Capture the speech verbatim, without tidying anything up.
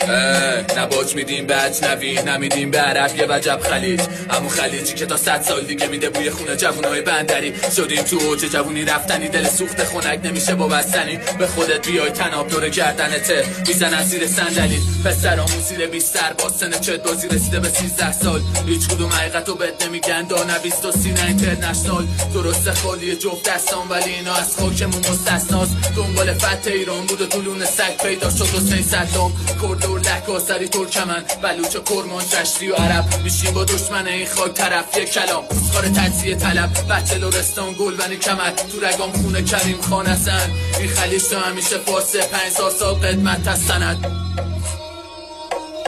نبات میدیم به اجنبی نمیدیم به عرب یه وجب خلیج، همون خلیجی که تا صد سال دیگه میده بوی خونه جوونای بندری. شدیم تو اوج جوونی رفتنی، دل سوخت خنک نمیشه با بستنی. به خودت بیای تناب دور گردنته میزنن زیر صندلی. پسرامون زیر بیستر با سن چت بازی رسیده به سیزده سال، هیچ کدوم حقیقتو بد نمیگن. دانا بیست و سینه اینترنشنال درسته خالی جفت دستان، ولی اینا از خاکمون مستثناست. دنبال فتح ایران بود و طولون سگ پیدا شد حسین صدام. کرد و لک آذری ترکمن بلوچ و کرمان رشتی و عرب میشیم با دشمن این خاک طرف. یک کلام کار تجزیه طلب بچه لرستان گلبن کمر تو رگام خونه کریم خان حسن. این خلیج تو همیشه فاسه پنج سال سال قدمت از سند.